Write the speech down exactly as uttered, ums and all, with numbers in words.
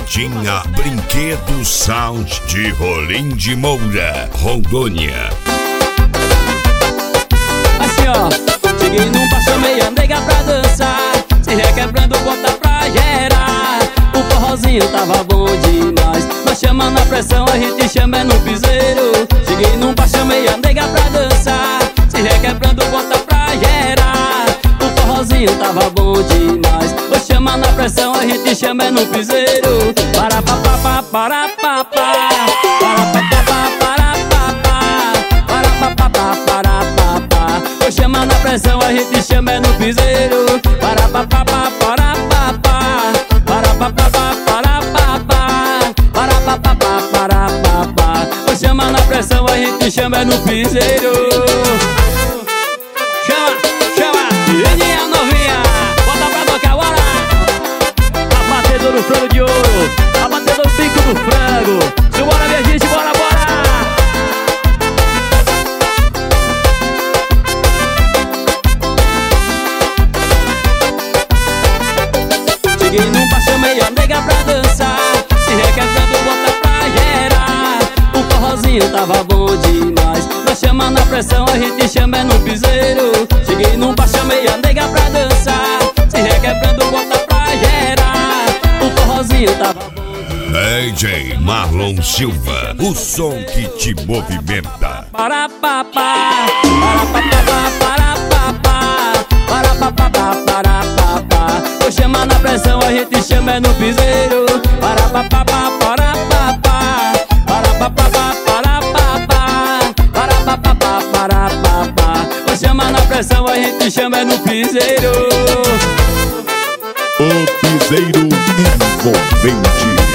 Quinta Brinquedo Sound de Rolim de Moura, Rondônia. Assim ó, cheguei num bar, chamei a nega pra dançar, se requebrando, bota pra gerar. O forrozinho tava bom demais, nós chamando a pressão, a gente chama é no piseiro. Cheguei num bar, chamei a nega pra dançar, se requebrando, bota pra gerar. O forrozinho tava bom demais, nós chamando a pressão, a gente chama é no piseiro. Para pa pa pa para pa pa, para pa pa pa para pa pa, para pa pa pa para pa pa. Tô chamando a pressão, a gente chama é no piseiro. Para pa pa pa para pa pa, para pa pa pa para pa pa, para pa pa pa para pa pa. Tô chamando a pressão, a gente chama é no piseiro. Chama, chama, Reninha novinha, bota pra tocar agora. A batedor do frango de ouro, a batedor do bico do frango. Simbora minha gente, bora, bora. Cheguei num bar, chamei a nega pra dançar, se requebrando, bota pra gerar. O forrozinho tava bom demais, nós chamando a pressão, a gente chama é no piseiro. Cheguei num bar, chamei a nega pra dançar, se requebrando, bota pra gerar. O forrozinho tava bom. D J Marlon Silva, o som que te movimenta. Para pa pa, para pa pa pa, para pa pa, para pa pa pa, para pa pa. Tô chamando a pressão, a gente chama é no piseiro. Para pa pa pa, para pa pa, para pa pa pa, para pa pa, para pa pa pa, para pa pa. Tô chamando a pressão, a gente chama é no piseiro. O piseiro envolvente.